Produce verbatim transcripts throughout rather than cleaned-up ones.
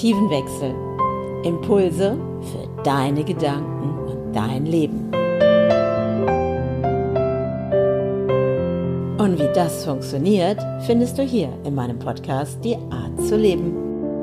Perspektivenwechsel. Impulse für deine Gedanken und dein Leben. Und wie das funktioniert, findest du hier in meinem Podcast Die Art zu leben.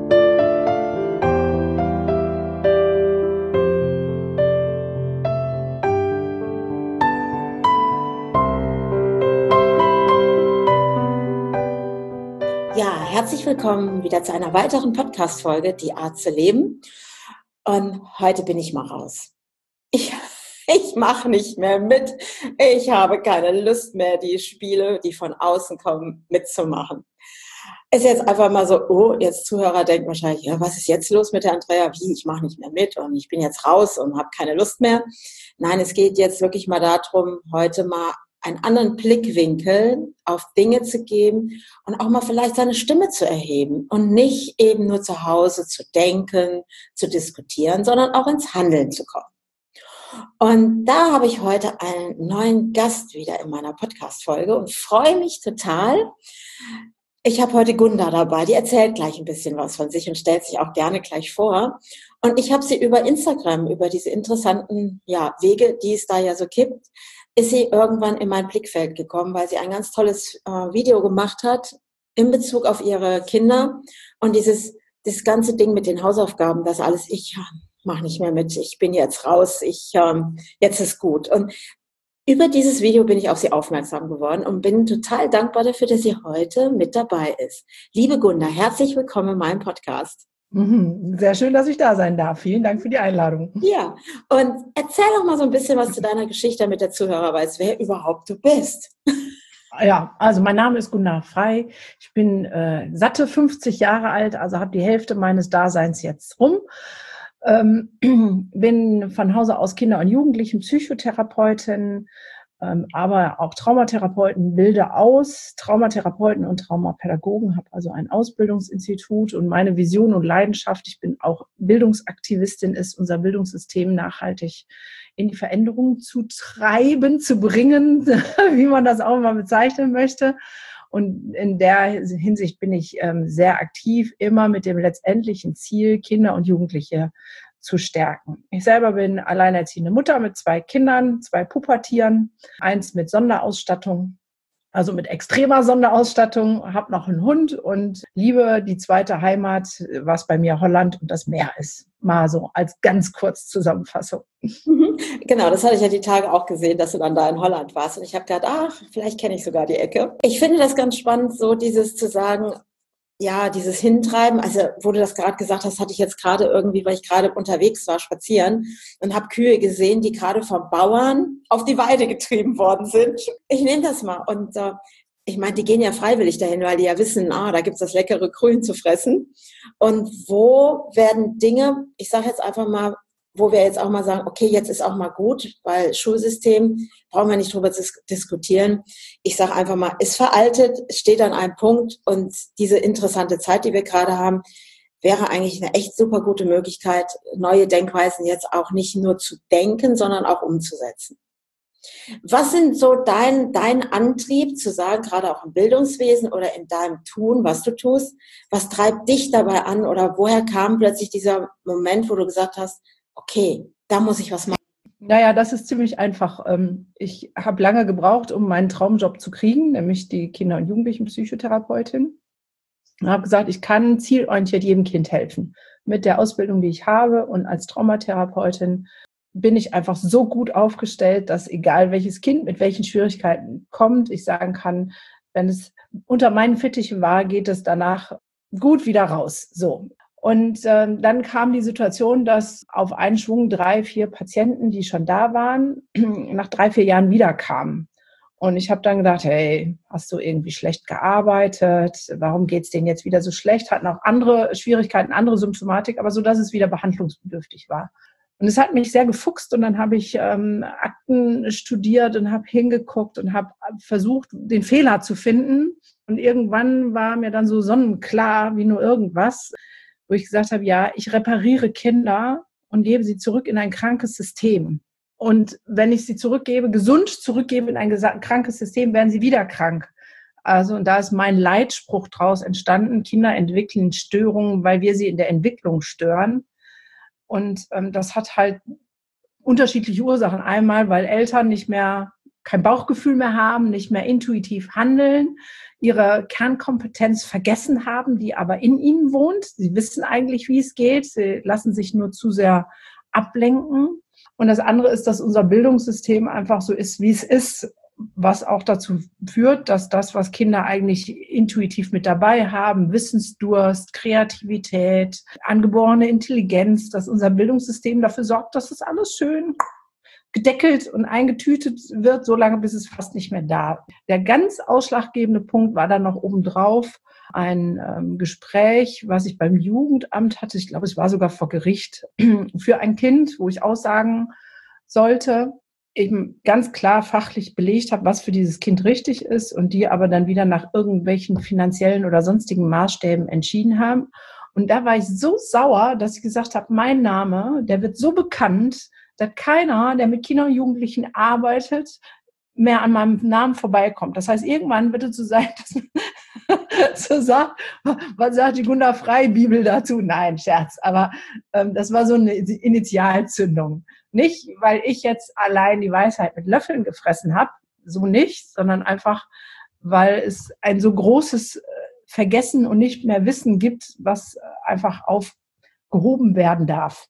Ja, herzlich willkommen wieder zu einer weiteren Podcast-Folge Die Art zu leben. Und heute bin ich mal raus. Ich, ich mache nicht mehr mit. Ich habe keine Lust mehr, die Spiele, die von außen kommen, mitzumachen. Ist jetzt einfach mal so, oh, jetzt Zuhörer denken wahrscheinlich, ja, was ist jetzt los mit der Andrea? Wie, ich mache nicht mehr mit und ich bin jetzt raus und habe keine Lust mehr. Nein, es geht jetzt wirklich mal darum, heute mal einen anderen Blickwinkel auf Dinge zu geben und auch mal vielleicht seine Stimme zu erheben und nicht eben nur zu Hause zu denken, zu diskutieren, sondern auch ins Handeln zu kommen. Und da habe ich heute einen neuen Gast wieder in meiner Podcast-Folge und freue mich total. Ich habe heute Gunda dabei, die erzählt gleich ein bisschen was von sich und stellt sich auch gerne gleich vor. Und ich habe sie über Instagram, über diese interessanten ja, Wege, die es da ja so gibt, ist sie irgendwann in mein Blickfeld gekommen, weil sie ein ganz tolles äh, Video gemacht hat in Bezug auf ihre Kinder und dieses das ganze Ding mit den Hausaufgaben, das alles, ich ja, mache nicht mehr mit, ich bin jetzt raus, ich ähm, jetzt ist gut. Und über dieses Video bin ich auf sie aufmerksam geworden und bin total dankbar dafür, dass sie heute mit dabei ist. Liebe Gunda, herzlich willkommen in meinem Podcast. Sehr schön, dass ich da sein darf. Vielen Dank für die Einladung. Ja, und erzähl doch mal so ein bisschen was zu deiner Geschichte, damit der Zuhörer weiß, wer überhaupt du bist. Ja, also mein Name ist Gunda Frei. Ich bin äh, satte fünfzig Jahre alt, also habe die Hälfte meines Daseins jetzt rum. Ähm, bin von Hause aus Kinder- und Jugendlichen-Psychotherapeutin, ähm, aber auch Traumatherapeutin, bilde aus, Traumatherapeuten und Traumapädagogen, habe also ein Ausbildungsinstitut und meine Vision und Leidenschaft, ich bin auch Bildungsaktivistin, ist unser Bildungssystem nachhaltig in die Veränderung zu treiben, zu bringen, wie man das auch mal bezeichnen möchte. Und in der Hinsicht bin ich ähm, sehr aktiv, immer mit dem letztendlichen Ziel, Kinder und Jugendliche zu stärken. Ich selber bin alleinerziehende Mutter mit zwei Kindern, zwei Pubertieren, eins mit Sonderausstattung, also mit extremer Sonderausstattung, habe noch einen Hund und liebe die zweite Heimat, was bei mir Holland und das Meer ist. Mal so als ganz kurz Zusammenfassung. Genau, das hatte ich ja die Tage auch gesehen, dass du dann da in Holland warst. Und ich habe gedacht, ach, vielleicht kenne ich sogar die Ecke. Ich finde das ganz spannend, so dieses zu sagen, ja, dieses Hintreiben, also wo du das gerade gesagt hast, hatte ich jetzt gerade irgendwie, weil ich gerade unterwegs war, spazieren und habe Kühe gesehen, die gerade vom Bauern auf die Weide getrieben worden sind. Ich nehme das mal und äh, ich meine, die gehen ja freiwillig dahin, weil die ja wissen, ah, da gibt's das leckere Grün zu fressen. Und wo werden Dinge, ich sage jetzt einfach mal, wo wir jetzt auch mal sagen, okay, jetzt ist auch mal gut, weil Schulsystem, brauchen wir nicht drüber dis- diskutieren. Ich sage einfach mal, ist veraltet, steht an einem Punkt und diese interessante Zeit, die wir gerade haben, wäre eigentlich eine echt super gute Möglichkeit, neue Denkweisen jetzt auch nicht nur zu denken, sondern auch umzusetzen. Was sind so dein, dein Antrieb zu sagen, gerade auch im Bildungswesen oder in deinem Tun, was du tust, was treibt dich dabei an oder woher kam plötzlich dieser Moment, wo du gesagt hast, okay, da muss ich was machen? Naja, das ist ziemlich einfach. Ich habe lange gebraucht, um meinen Traumjob zu kriegen, nämlich die Kinder- und Jugendlichen-Psychotherapeutin. Und habe gesagt, ich kann zielorientiert jedem Kind helfen. Mit der Ausbildung, die ich habe und als Traumatherapeutin bin ich einfach so gut aufgestellt, dass egal welches Kind mit welchen Schwierigkeiten kommt, ich sagen kann, wenn es unter meinen Fittichen war, geht es danach gut wieder raus. So. Und äh, dann kam die Situation, dass auf einen Schwung drei, vier Patienten, die schon da waren, nach drei, vier Jahren wiederkamen. Und ich habe dann gedacht, hey, hast du irgendwie schlecht gearbeitet? Warum geht's denen jetzt wieder so schlecht? Hatten auch andere Schwierigkeiten, andere Symptomatik, aber so, dass es wieder behandlungsbedürftig war. Und es hat mich sehr gefuchst und dann habe ich ähm, Akten studiert und habe hingeguckt und habe versucht, den Fehler zu finden. Und irgendwann war mir dann so sonnenklar wie nur irgendwas, wo ich gesagt habe, ja, ich repariere Kinder und gebe sie zurück in ein krankes System. Und wenn ich sie zurückgebe, gesund zurückgebe in ein krankes System, werden sie wieder krank. Also, und da ist mein Leitspruch draus entstanden: Kinder entwickeln Störungen, weil wir sie in der Entwicklung stören. Und ähm, das hat halt unterschiedliche Ursachen. Einmal, weil Eltern nicht mehr, kein Bauchgefühl mehr haben, nicht mehr intuitiv handeln, ihre Kernkompetenz vergessen haben, die aber in ihnen wohnt. Sie wissen eigentlich, wie es geht. Sie lassen sich nur zu sehr ablenken. Und das andere ist, dass unser Bildungssystem einfach so ist, wie es ist, was auch dazu führt, dass das, was Kinder eigentlich intuitiv mit dabei haben, Wissensdurst, Kreativität, angeborene Intelligenz, dass unser Bildungssystem dafür sorgt, dass das alles schön gedeckelt und eingetütet wird, solange bis es fast nicht mehr da ist. Der ganz ausschlaggebende Punkt war dann noch obendrauf ein ähm, Gespräch, was ich beim Jugendamt hatte. Ich glaube, es war sogar vor Gericht für ein Kind, wo ich aussagen sollte, eben ganz klar fachlich belegt habe, was für dieses Kind richtig ist und die aber dann wieder nach irgendwelchen finanziellen oder sonstigen Maßstäben entschieden haben. Und da war ich so sauer, dass ich gesagt habe, mein Name, der wird so bekannt, dass keiner, der mit Kindern und Jugendlichen arbeitet, mehr an meinem Namen vorbeikommt. Das heißt, irgendwann wird es so sein, dass man so sagt, was sagt die Gunda Frei-Bibel dazu? Nein, Scherz. Aber ähm, das war so eine Initialzündung. Nicht, weil ich jetzt allein die Weisheit mit Löffeln gefressen habe, so nicht, sondern einfach, weil es ein so großes Vergessen und nicht mehr Wissen gibt, was einfach aufgehoben werden darf.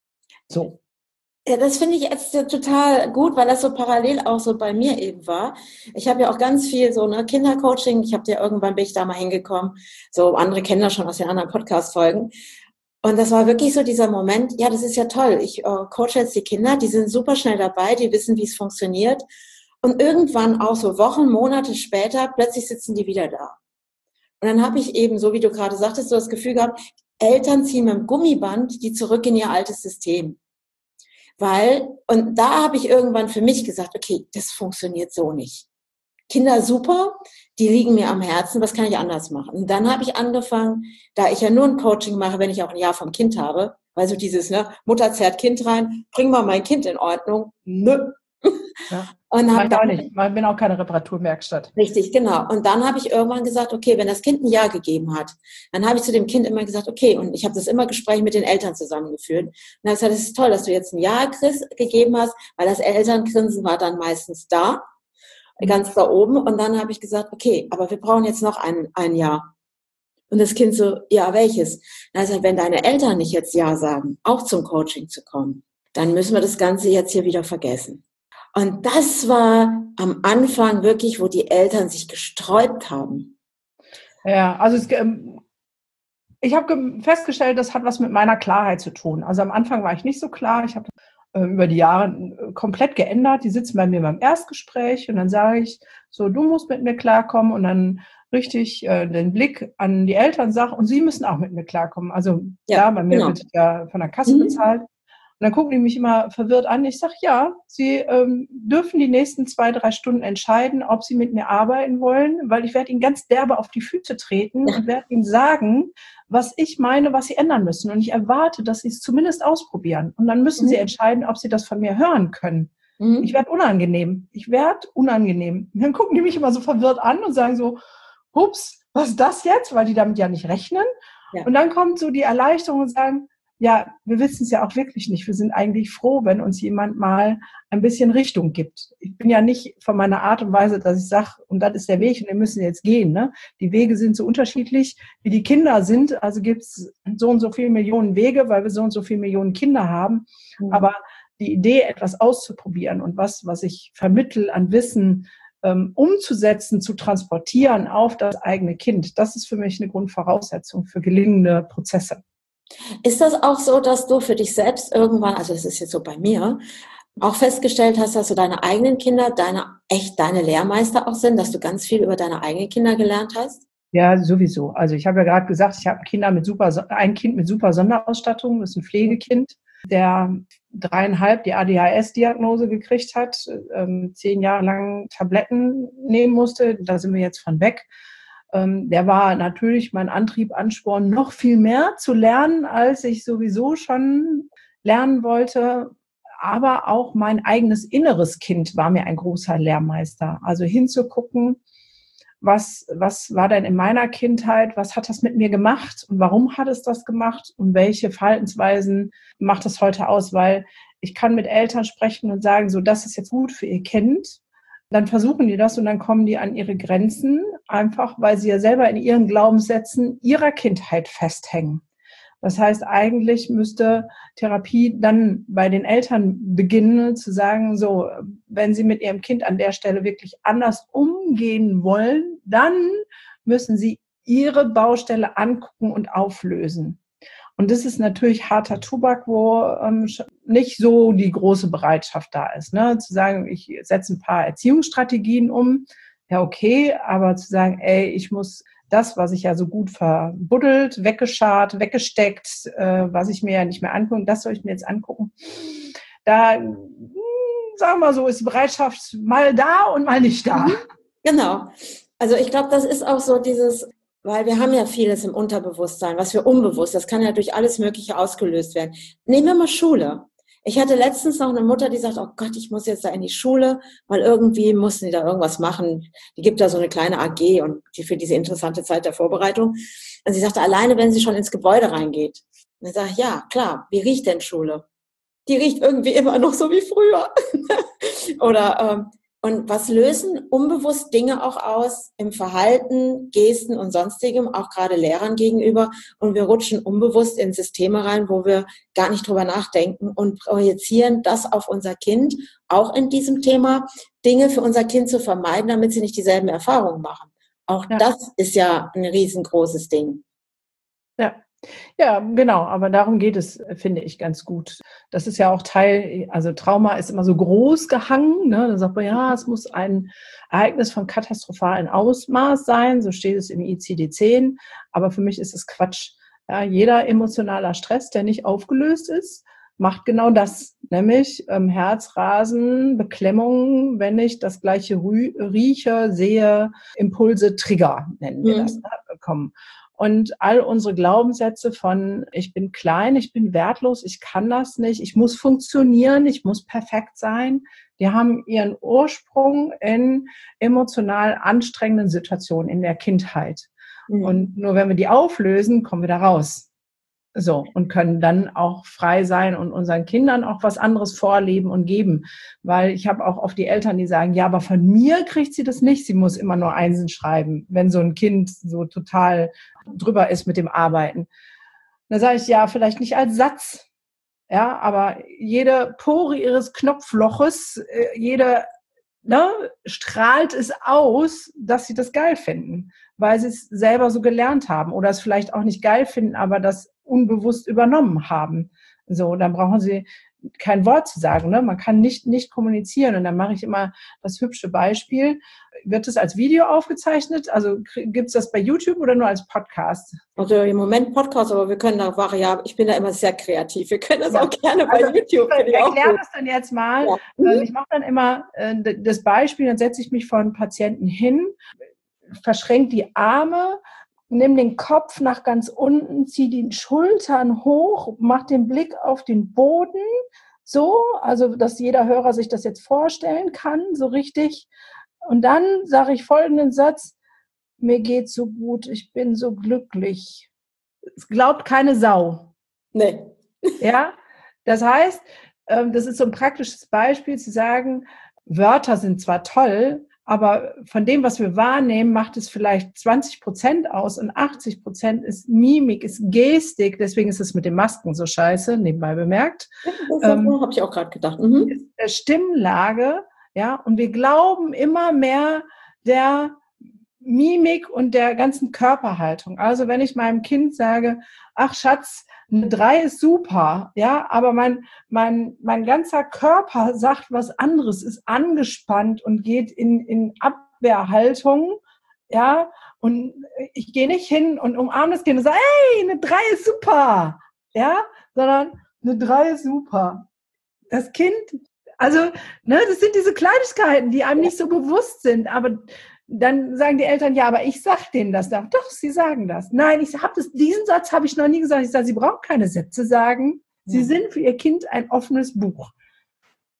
So. Ja, das finde ich jetzt total gut, weil das so parallel auch so bei mir eben war. Ich habe ja auch ganz viel so ne Kindercoaching. Ich habe ja irgendwann bin ich da mal hingekommen. So andere kennen das schon aus den anderen Podcast-Folgen. Und das war wirklich so dieser Moment, ja, das ist ja toll. Ich äh, coache jetzt die Kinder, die sind super schnell dabei, die wissen, wie es funktioniert. Und irgendwann auch so Wochen, Monate später, plötzlich sitzen die wieder da. Und dann habe ich eben, so wie du gerade sagtest, so das Gefühl gehabt, Eltern ziehen mit dem Gummiband die zurück in ihr altes System. Weil, und da habe ich irgendwann für mich gesagt, okay, das funktioniert so nicht. Kinder super, die liegen mir am Herzen, was kann ich anders machen? Und dann habe ich angefangen, da ich ja nur ein Coaching mache, wenn ich auch ein Jahr vom Kind habe, weil so dieses, ne, Mutter zerrt Kind rein, bring mal mein Kind in Ordnung, nö. Ja. Und hab ich auch nicht. Ich bin auch keine Reparaturwerkstatt. Richtig, genau. Und dann habe ich irgendwann gesagt, okay, wenn das Kind ein Ja gegeben hat, dann habe ich zu dem Kind immer gesagt, okay, und ich habe das immer Gespräche mit den Eltern zusammengeführt. Und dann habe ich gesagt, es ist toll, dass du jetzt ein Ja gegeben hast, weil das Elterngrinsen war dann meistens da, ganz da oben. Und dann habe ich gesagt, okay, aber wir brauchen jetzt noch ein, ein Ja. Und das Kind so, ja, welches? Dann habe ich gesagt, wenn deine Eltern nicht jetzt Ja sagen, auch zum Coaching zu kommen, dann müssen wir das Ganze jetzt hier wieder vergessen. Und das war am Anfang wirklich, wo die Eltern sich gesträubt haben. Ja, also es, ähm, ich habe festgestellt, das hat was mit meiner Klarheit zu tun. Also am Anfang war ich nicht so klar. Ich habe äh, über die Jahre äh, komplett geändert. Die sitzen bei mir beim Erstgespräch und dann sage ich so, du musst mit mir klarkommen und dann richtig äh, den Blick an die Eltern sage und sie müssen auch mit mir klarkommen. Also ja, klar, bei mir genau. Wird ja von der Kasse mhm. bezahlt. Und dann gucken die mich immer verwirrt an. Ich sage, ja, sie ähm, dürfen die nächsten zwei, drei Stunden entscheiden, ob sie mit mir arbeiten wollen, weil ich werde ihnen ganz derbe auf die Füße treten ja. und werde ihnen sagen, was ich meine, was sie ändern müssen. Und ich erwarte, dass sie es zumindest ausprobieren. Und dann müssen mhm. sie entscheiden, ob sie das von mir hören können. Mhm. Ich werde unangenehm. Ich werde unangenehm. Und dann gucken die mich immer so verwirrt an und sagen so, ups, was ist das jetzt? Weil die damit ja nicht rechnen. Ja. Und dann kommt so die Erleichterung und sagen, ja, wir wissen es ja auch wirklich nicht. Wir sind eigentlich froh, wenn uns jemand mal ein bisschen Richtung gibt. Ich bin ja nicht von meiner Art und Weise, dass ich sage, und das ist der Weg und wir müssen jetzt gehen. Ne? Die Wege sind so unterschiedlich, wie die Kinder sind. Also gibt es so und so viele Millionen Wege, weil wir so und so viele Millionen Kinder haben. Mhm. Aber die Idee, etwas auszuprobieren und was, was ich vermittel an Wissen, ähm, umzusetzen, zu transportieren auf das eigene Kind, das ist für mich eine Grundvoraussetzung für gelingende Prozesse. Ist das auch so, dass du für dich selbst irgendwann, also das ist jetzt so bei mir, auch festgestellt hast, dass du deine eigenen Kinder, deine echt deine Lehrmeister auch sind, dass du ganz viel über deine eigenen Kinder gelernt hast? Ja, sowieso. Also ich habe ja gerade gesagt, ich habe Kinder mit super, ein Kind mit super Sonderausstattung, das ist ein Pflegekind, der dreieinhalb die A D H S-Diagnose gekriegt hat, ähm, zehn Jahre lang Tabletten nehmen musste. Da sind wir jetzt von weg. Ähm, der war natürlich mein Antrieb, Ansporn, noch viel mehr zu lernen, als ich sowieso schon lernen wollte. Aber auch mein eigenes inneres Kind war mir ein großer Lehrmeister. Also hinzugucken, was, was war denn in meiner Kindheit, was hat das mit mir gemacht und warum hat es das gemacht und welche Verhaltensweisen macht es heute aus, weil ich kann mit Eltern sprechen und sagen, so, das ist jetzt gut für ihr Kind. Dann versuchen die das und dann kommen die an ihre Grenzen, einfach weil sie ja selber in ihren Glaubenssätzen ihrer Kindheit festhängen. Das heißt, eigentlich müsste Therapie dann bei den Eltern beginnen, zu sagen, so, wenn sie mit ihrem Kind an der Stelle wirklich anders umgehen wollen, dann müssen sie ihre Baustelle angucken und auflösen. Und das ist natürlich harter Tobak, wo ähm, nicht so die große Bereitschaft da ist, ne? Zu sagen, ich setze ein paar Erziehungsstrategien um, ja okay, aber zu sagen, ey, ich muss das, was ich ja so gut verbuddelt, weggescharrt, weggesteckt, äh, was ich mir ja nicht mehr angucke, das soll ich mir jetzt angucken. Da, mh, sagen wir mal so, ist die Bereitschaft mal da und mal nicht da. Genau. Also ich glaube, das ist auch so dieses, weil wir haben ja vieles im Unterbewusstsein, was wir unbewusst, das kann ja durch alles Mögliche ausgelöst werden. Nehmen wir mal Schule. Ich hatte letztens noch eine Mutter, die sagt, oh Gott, ich muss jetzt da in die Schule, weil irgendwie mussten die da irgendwas machen. Die gibt da so eine kleine A G und die für diese interessante Zeit der Vorbereitung. Und sie sagte, alleine wenn sie schon ins Gebäude reingeht. Und dann sage ich, ja, klar, wie riecht denn Schule? Die riecht irgendwie immer noch so wie früher. Oder ähm, und was lösen unbewusst Dinge auch aus im Verhalten, Gesten und Sonstigem, auch gerade Lehrern gegenüber. Und wir rutschen unbewusst in Systeme rein, wo wir gar nicht drüber nachdenken und projizieren das auf unser Kind, auch in diesem Thema, Dinge für unser Kind zu vermeiden, damit sie nicht dieselben Erfahrungen machen. Auch ja. Das ist ja ein riesengroßes Ding. Ja. Ja, genau, aber darum geht es, finde ich, ganz gut. Das ist ja auch Teil, also Trauma ist immer so groß gehangen, ne? Da sagt man, ja, es muss ein Ereignis von katastrophalen Ausmaß sein, so steht es im I C D zehn, aber für mich ist es Quatsch. Ja, jeder emotionaler Stress, der nicht aufgelöst ist, macht genau das, nämlich ähm, Herzrasen, Beklemmung, wenn ich das gleiche rü- rieche, sehe, Impulse, Trigger, nennen wir mhm. das, ne, bekommen. Und all unsere Glaubenssätze von, ich bin klein, ich bin wertlos, ich kann das nicht, ich muss funktionieren, ich muss perfekt sein, die haben ihren Ursprung in emotional anstrengenden Situationen in der Kindheit. Mhm. Und nur wenn wir die auflösen, kommen wir da raus. So, und können dann auch frei sein und unseren Kindern auch was anderes vorleben und geben. Weil ich habe auch oft die Eltern, die sagen, ja, aber von mir kriegt sie das nicht, sie muss immer nur Einsen schreiben, wenn so ein Kind so total drüber ist mit dem Arbeiten. Da sage ich, ja, vielleicht nicht als Satz, ja, aber jede Pore ihres Knopfloches, jede, ne, strahlt es aus, dass sie das geil finden, weil sie es selber so gelernt haben oder es vielleicht auch nicht geil finden, aber das unbewusst übernommen haben. So, dann brauchen sie kein Wort zu sagen, ne? Man kann nicht nicht kommunizieren. Und dann mache ich immer das hübsche Beispiel. Wird es als Video aufgezeichnet? Also gibt es das bei YouTube oder nur als Podcast? Also im Moment Podcast, aber wir können da variabel. Ich bin da immer sehr kreativ. Wir können das ja auch gerne bei also YouTube. Ich erkläre das dann jetzt mal. Ja. Mhm. Ich mache dann immer das Beispiel, dann setze ich mich vor einen Patienten hin, verschränke die Arme, nimm den Kopf nach ganz unten, zieh die Schultern hoch, mach den Blick auf den Boden, so, also dass jeder Hörer sich das jetzt vorstellen kann, so richtig. Und dann sage ich folgenden Satz, mir geht's so gut, ich bin so glücklich. Es glaubt keine Sau. Nee. Ja, das heißt, das ist so ein praktisches Beispiel zu sagen, Wörter sind zwar toll, aber von dem, was wir wahrnehmen, macht es vielleicht zwanzig Prozent aus und achtzig Prozent ist Mimik, ist Gestik. Deswegen ist es mit den Masken so scheiße, nebenbei bemerkt. Das ähm, habe ich auch gerade gedacht. Mhm. Ist Stimmlage, ja, und wir glauben immer mehr der Mimik und der ganzen Körperhaltung. Also wenn ich meinem Kind sage, ach Schatz, eine drei ist super, ja, aber mein, mein, mein ganzer Körper sagt was anderes, ist angespannt und geht in, in Abwehrhaltung, ja, und ich gehe nicht hin und umarme das Kind und sage, hey, eine drei ist super, ja, sondern eine drei ist super. Das Kind, also, ne, das sind diese Kleinigkeiten, die einem nicht so bewusst sind, aber dann sagen die Eltern, ja, aber ich sag denen das doch. Doch, sie sagen das. Nein, ich habe das, diesen Satz habe ich noch nie gesagt. Ich sage, sie brauchen keine Sätze sagen. Sie ja. sind für ihr Kind ein offenes Buch.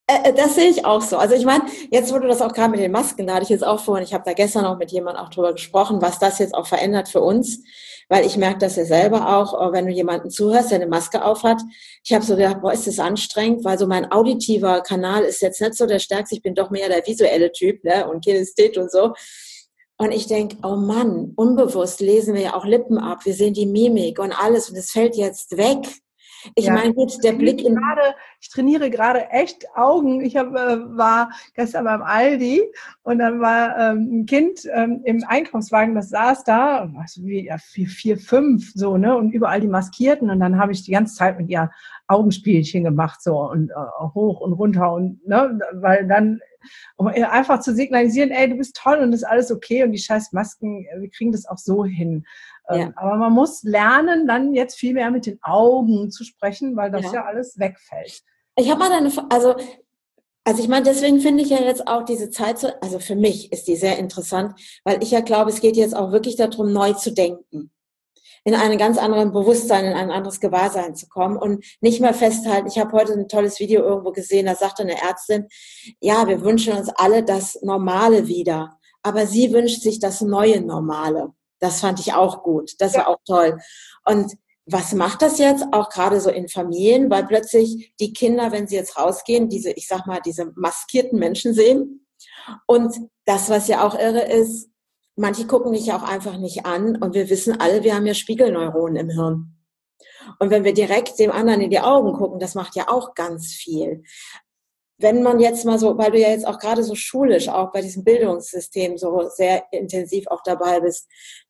Äh, das sehe ich auch so. Also ich meine, jetzt wo du das auch gerade mit den Masken, da hatte ich jetzt auch vorhin, ich habe da gestern auch mit jemandem auch drüber gesprochen, was das jetzt auch verändert für uns, weil ich merke das ja selber auch, wenn du jemanden zuhörst, der eine Maske aufhat. Ich habe so gedacht, boah, ist das anstrengend, weil so mein auditiver Kanal ist jetzt nicht so der stärkste, ich bin doch mehr der visuelle Typ, ne, und Kinesthet und so. Und ich denke, oh Mann, unbewusst lesen wir ja auch Lippen ab, wir sehen die Mimik und alles und es fällt jetzt weg. Ich Ja, meine, gut, der Blick in... Gerade, ich trainiere gerade echt Augen. Ich hab, äh, war gestern beim Aldi und dann war ähm, ein Kind ähm, im Einkaufswagen, das saß da, was, wie, ja, vier, vier, fünf, so, ne, und überall die Maskierten. Und dann habe ich die ganze Zeit mit ihr Augenspielchen gemacht, so, und äh, hoch und runter und, ne, weil dann, um einfach zu signalisieren, ey, du bist toll und ist alles okay und die scheiß Masken, wir kriegen das auch so hin. Ja. Aber man muss lernen, dann jetzt viel mehr mit den Augen zu sprechen, weil das ja, ja alles wegfällt. Ich habe mal eine, also, also ich meine, deswegen finde ich ja jetzt auch diese Zeit so, also für mich ist die sehr interessant, weil ich ja glaube, es geht jetzt auch wirklich darum, neu zu denken, in einen ganz anderen Bewusstsein, in ein anderes Gewahrsein zu kommen und nicht mehr festhalten. Ich habe heute ein tolles Video irgendwo gesehen, da sagte eine Ärztin, ja, wir wünschen uns alle das Normale wieder, aber sie wünscht sich das neue Normale. Das fand ich auch gut. Das ja. war auch toll. Und was macht das jetzt auch gerade so in Familien? Weil plötzlich die Kinder, wenn sie jetzt rausgehen, diese, ich sag mal, diese maskierten Menschen sehen. Und das, was ja auch irre ist, manche gucken dich ja auch einfach nicht an. Und wir wissen alle, wir haben ja Spiegelneuronen im Hirn. Und wenn wir direkt dem anderen in die Augen gucken, das macht ja auch ganz viel. Wenn man jetzt mal so, weil du ja jetzt auch gerade so schulisch auch bei diesem Bildungssystem so sehr intensiv auch dabei bist,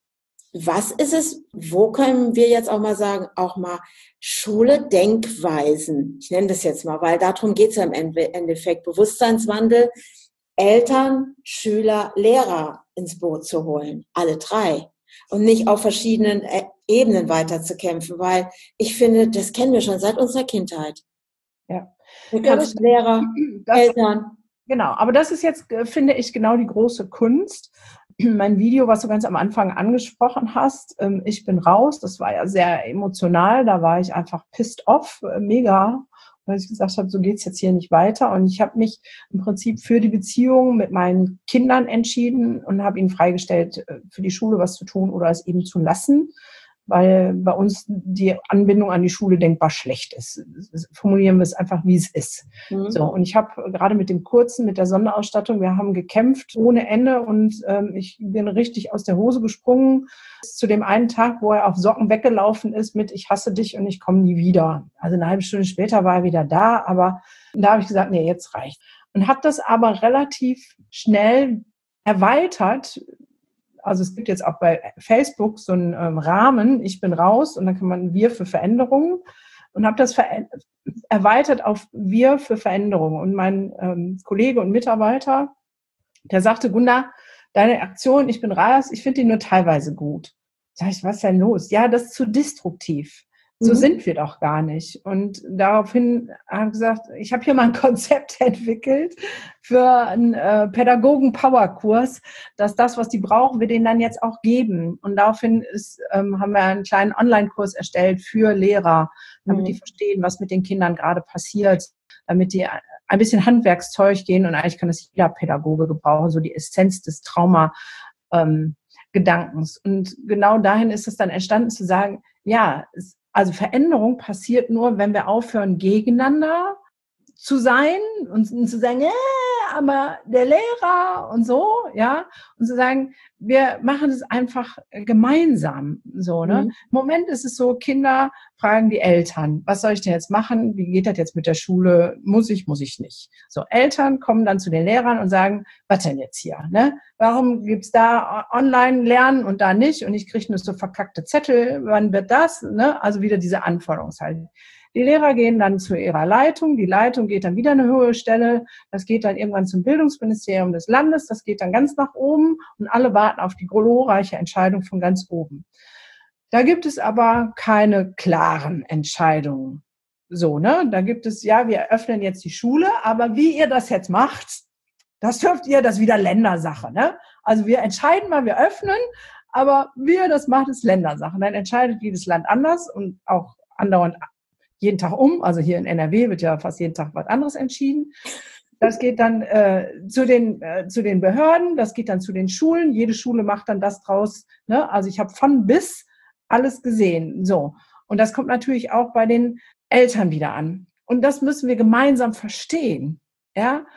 was ist es, wo können wir jetzt auch mal sagen, auch mal Schule, Denkweisen, ich nenne das jetzt mal, weil darum geht es ja im Endeffekt, Bewusstseinswandel, Eltern, Schüler, Lehrer ins Boot zu holen, alle drei. Und nicht auf verschiedenen Ebenen weiterzukämpfen, weil ich finde, das kennen wir schon seit unserer Kindheit. Ja. Du kannst ja, Lehrer, das, Eltern. Genau, aber das ist jetzt, finde ich, genau die große Kunst. Mein Video, was du ganz am Anfang angesprochen hast, ich bin raus, das war ja sehr emotional, da war ich einfach pissed off, mega, weil ich gesagt habe, so geht's jetzt hier nicht weiter. Und ich habe mich im Prinzip für die Beziehung mit meinen Kindern entschieden und habe ihnen freigestellt, für die Schule was zu tun oder es eben zu lassen, weil bei uns die Anbindung an die Schule denkbar schlecht ist. Formulieren wir es einfach, wie es ist. Mhm. So, und ich habe gerade mit dem Kurzen, mit der Sonderausstattung, wir haben gekämpft ohne Ende und ähm, ich bin richtig aus der Hose gesprungen zu dem einen Tag, wo er auf Socken weggelaufen ist mit ich hasse dich und ich komme nie wieder. Also eine halbe Stunde später war er wieder da, aber da habe ich gesagt, nee, jetzt reicht. Und habe das aber relativ schnell erweitert. Also es gibt jetzt auch bei Facebook so einen ähm, Rahmen, ich bin raus und dann kann man wir für Veränderungen und habe das ver- erweitert auf wir für Veränderungen. Und mein ähm, Kollege und Mitarbeiter, der sagte, Gunda, deine Aktion, ich bin raus, ich finde die nur teilweise gut. Sag ich, was ist denn los? Ja, das ist zu destruktiv. So mhm. sind wir doch gar nicht. Und daraufhin habe ich gesagt, ich habe hier mal ein Konzept entwickelt für einen äh, Pädagogen-Power-Kurs, dass das, was die brauchen, wir denen dann jetzt auch geben. Und daraufhin ist, ähm, haben wir einen kleinen Online-Kurs erstellt für Lehrer, damit mhm. die verstehen, was mit den Kindern gerade passiert, damit die ein bisschen Handwerkszeug gehen. Und eigentlich kann das jeder Pädagoge gebrauchen, so die Essenz des Trauma ähm, Gedankens. Und genau dahin ist es dann entstanden zu sagen, ja, es, also Veränderung passiert nur, wenn wir aufhören, gegeneinander zu sein und, und zu sagen, äh, aber der Lehrer und so, ja, und zu sagen, wir machen es einfach gemeinsam, so, ne? Mhm. Im Moment ist es so, Kinder fragen die Eltern, was soll ich denn jetzt machen? Wie geht das jetzt mit der Schule? Muss ich, muss ich nicht? So, Eltern kommen dann zu den Lehrern und sagen, was denn jetzt hier, ne? Warum gibt's da Online-Lernen und da nicht? Und ich kriege nur so verkackte Zettel, wann wird das, ne? Also wieder diese Anforderungshaltung. Die Lehrer gehen dann zu ihrer Leitung, die Leitung geht dann wieder eine höhere Stelle, das geht dann irgendwann zum Bildungsministerium des Landes, das geht dann ganz nach oben und alle warten auf die glorreiche Entscheidung von ganz oben. Da gibt es aber keine klaren Entscheidungen. So, ne? Da gibt es, ja, wir öffnen jetzt die Schule, aber wie ihr das jetzt macht, das dürft ihr, das ist wieder Ländersache, ne? Also wir entscheiden mal, wir öffnen, aber wie ihr das macht, ist Ländersache. Dann entscheidet jedes Land anders und auch andauernd jeden Tag um. Also hier in N R W wird ja fast jeden Tag was anderes entschieden. Das geht dann äh, zu den äh, zu den Behörden, das geht dann zu den Schulen. Jede Schule macht dann das draus. Ne? Also ich habe von bis alles gesehen. So. Und das kommt natürlich auch bei den Eltern wieder an. Und das müssen wir gemeinsam verstehen. Ja,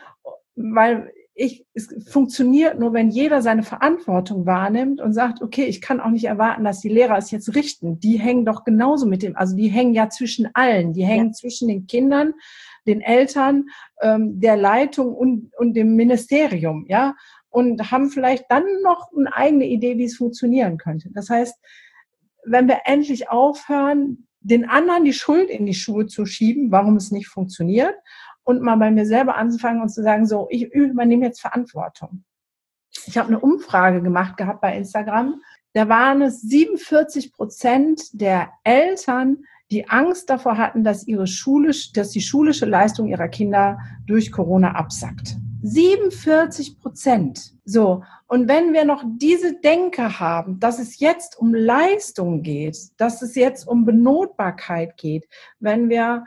weil ich, es funktioniert nur, wenn jeder seine Verantwortung wahrnimmt und sagt, okay, ich kann auch nicht erwarten, dass die Lehrer es jetzt richten. Die hängen doch genauso mit dem, also die hängen ja zwischen allen. Die hängen ja zwischen den Kindern, den Eltern, ähm, der Leitung und, und dem Ministerium, ja, und haben vielleicht dann noch eine eigene Idee, wie es funktionieren könnte. Das heißt, wenn wir endlich aufhören, den anderen die Schuld in die Schuhe zu schieben, warum es nicht funktioniert, und mal bei mir selber anzufangen und zu sagen, so, ich übernehme jetzt Verantwortung. Ich habe eine Umfrage gemacht gehabt bei Instagram. Da waren es siebenundvierzig Prozent der Eltern, die Angst davor hatten, dass ihre schulisch, dass die schulische Leistung ihrer Kinder durch Corona absackt. siebenundvierzig Prozent. So. Und wenn wir noch diese Denke haben, dass es jetzt um Leistung geht, dass es jetzt um Benotbarkeit geht, wenn wir,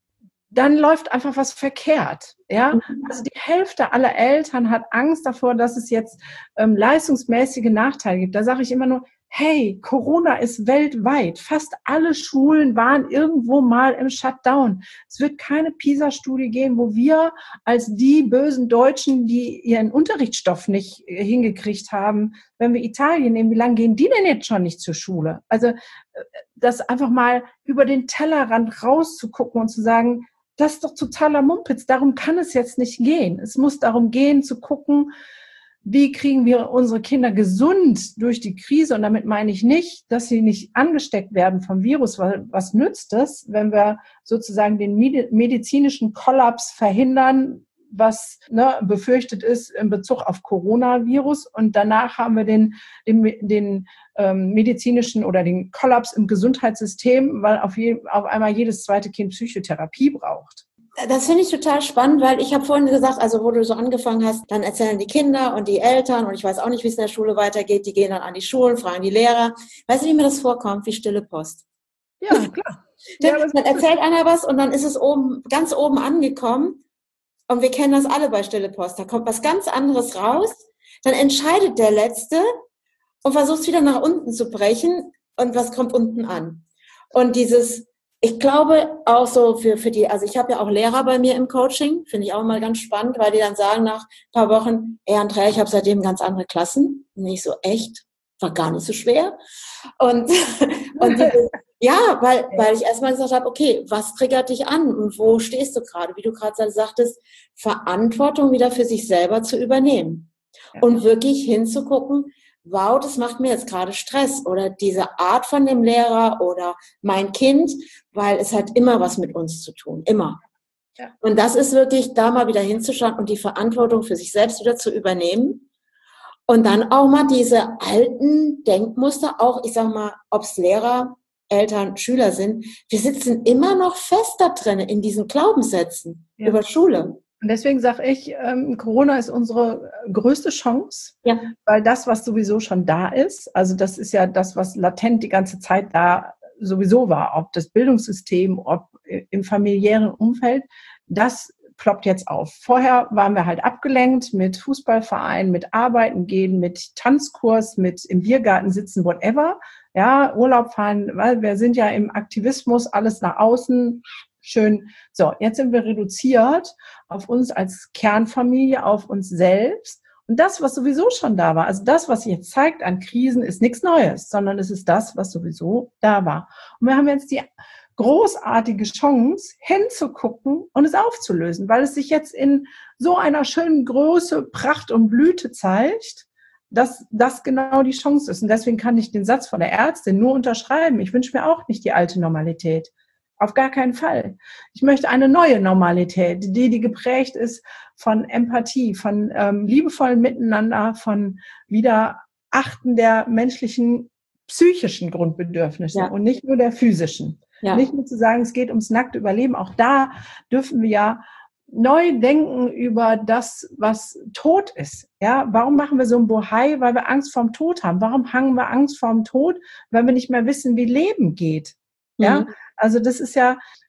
dann läuft einfach was verkehrt. Ja, also die Hälfte aller Eltern hat Angst davor, dass es jetzt ähm, leistungsmäßige Nachteile gibt. Da sage ich immer nur, hey, Corona ist weltweit. Fast alle Schulen waren irgendwo mal im Shutdown. Es wird keine PISA-Studie geben, wo wir als die bösen Deutschen, die ihren Unterrichtsstoff nicht hingekriegt haben, wenn wir Italien nehmen, wie lange gehen die denn jetzt schon nicht zur Schule? Also das einfach mal über den Tellerrand rauszugucken und zu sagen, das ist doch totaler Mumpitz, darum kann es jetzt nicht gehen. Es muss darum gehen, zu gucken, wie kriegen wir unsere Kinder gesund durch die Krise? Und damit meine ich nicht, dass sie nicht angesteckt werden vom Virus, weil was nützt es, wenn wir sozusagen den medizinischen Kollaps verhindern, was ne, befürchtet ist in Bezug auf Coronavirus. Und danach haben wir den, den, den ähm, medizinischen oder den Kollaps im Gesundheitssystem, weil auf, je, auf einmal jedes zweite Kind Psychotherapie braucht. Das finde ich total spannend, weil ich habe vorhin gesagt, also wo du so angefangen hast, dann erzählen die Kinder und die Eltern und ich weiß auch nicht, wie es in der Schule weitergeht, die gehen dann an die Schulen, fragen die Lehrer. Weißt du, wie mir das vorkommt? Wie stille Post. Ja, klar. dann, dann erzählt einer was und dann ist es oben, ganz oben angekommen und wir kennen das alle bei stille Post. Da kommt was ganz anderes raus, dann entscheidet der Letzte und versucht es wieder nach unten zu brechen und was kommt unten an. Und dieses Ich glaube auch so für, für die, also ich habe ja auch Lehrer bei mir im Coaching, finde ich auch mal ganz spannend, weil die dann sagen nach ein paar Wochen, ey Andrea, ich habe seitdem ganz andere Klassen. Und ich so, echt? War gar nicht so schwer. Und, und die, ja, weil, weil ich erstmal gesagt habe, okay, was triggert dich an und wo stehst du gerade? Wie du gerade sagtest, Verantwortung wieder für sich selber zu übernehmen. Ja. Und wirklich hinzugucken, wow, das macht mir jetzt gerade Stress oder diese Art von dem Lehrer oder mein Kind, weil es hat immer was mit uns zu tun, immer. Ja. Und das ist wirklich, da mal wieder hinzuschauen und die Verantwortung für sich selbst wieder zu übernehmen und dann auch mal diese alten Denkmuster, auch ich sag mal, ob es Lehrer, Eltern, Schüler sind, wir sitzen immer noch fest da drin in diesen Glaubenssätzen ja. über Schule. Und deswegen sage ich, ähm, Corona ist unsere größte Chance, ja. weil das, was sowieso schon da ist, also das ist ja das, was latent die ganze Zeit da sowieso war, ob das Bildungssystem, ob im familiären Umfeld, das ploppt jetzt auf. Vorher waren wir halt abgelenkt mit Fußballverein, mit Arbeiten gehen, mit Tanzkurs, mit im Biergarten sitzen, whatever, ja, Urlaub fahren, weil wir sind ja im Aktivismus, alles nach außen, schön. So, jetzt sind wir reduziert auf uns als Kernfamilie, auf uns selbst. Und das, was sowieso schon da war, also das, was sich jetzt zeigt an Krisen, ist nichts Neues, sondern es ist das, was sowieso da war. Und wir haben jetzt die großartige Chance, hinzugucken und es aufzulösen, weil es sich jetzt in so einer schönen Größe, Pracht und Blüte zeigt, dass das genau die Chance ist. Und deswegen kann ich den Satz von der Ärztin nur unterschreiben. Ich wünsche mir auch nicht die alte Normalität. Auf gar keinen Fall. Ich möchte eine neue Normalität, die, die geprägt ist von Empathie, von ähm, liebevollen Miteinander, von Wiederachten der menschlichen psychischen Grundbedürfnisse ja. und nicht nur der physischen. Ja. Nicht nur zu sagen, es geht ums nackte Überleben. Auch da dürfen wir ja neu denken über das, was tot ist. Ja, warum machen wir so ein Bohai? Weil wir Angst vorm Tod haben. Warum haben wir Angst vorm Tod? Weil wir nicht mehr wissen, wie Leben geht. Ja, mhm. Also das ist ja,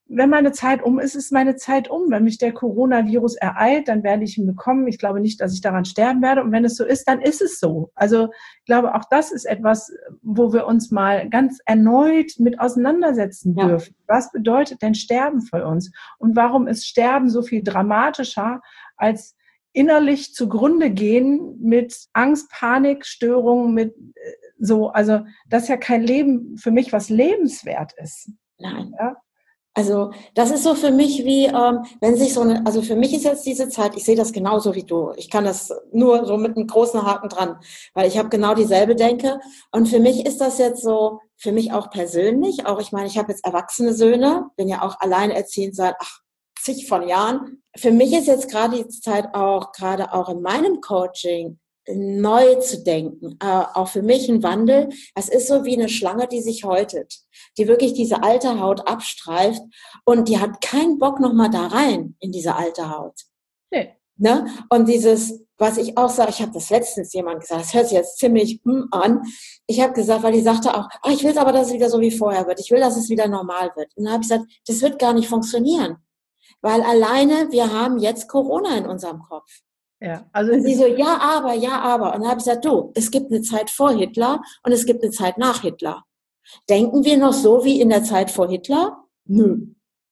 wenn meine Zeit um ist, ist meine Zeit um. Wenn mich der Coronavirus ereilt, dann werde ich ihn bekommen. Ich glaube nicht, dass ich daran sterben werde. Und wenn es so ist, dann ist es so. Also ich glaube, auch das ist etwas, wo wir uns mal ganz erneut mit auseinandersetzen Ja. dürfen. Was bedeutet denn Sterben für uns? Und warum ist Sterben so viel dramatischer als innerlich zugrunde gehen mit Angst, Panik, Störungen, mit so, also das ist ja kein Leben für mich, was lebenswert ist. Nein. Ja? Also das ist so für mich wie, ähm, wenn sich so eine, also für mich ist jetzt diese Zeit, ich sehe das genauso wie du. Ich kann das nur so mit einem großen Haken dran, weil ich habe genau dieselbe Denke. Und für mich ist das jetzt so, für mich auch persönlich, auch ich meine, ich habe jetzt erwachsene Söhne, bin ja auch alleinerziehend seit ach, zig von Jahren. Für mich ist jetzt gerade die Zeit auch, gerade auch in meinem Coaching, neu zu denken, äh, auch für mich ein Wandel. Es ist so wie eine Schlange, die sich häutet, die wirklich diese alte Haut abstreift und die hat keinen Bock nochmal da rein in diese alte Haut. Nee. Ne? Und dieses, was ich auch sage, ich habe das letztens jemand gesagt, das hört sich jetzt ziemlich hm an. Ich habe gesagt, weil die sagte auch, oh, ich will aber, dass es wieder so wie vorher wird. Ich will, dass es wieder normal wird. Und dann habe ich gesagt, das wird gar nicht funktionieren, weil alleine wir haben jetzt Corona in unserem Kopf. Ja, also und sie so, ja, aber, ja, aber. Und dann habe ich gesagt, du, es gibt eine Zeit vor Hitler und es gibt eine Zeit nach Hitler. Denken wir noch so wie in der Zeit vor Hitler? Nö.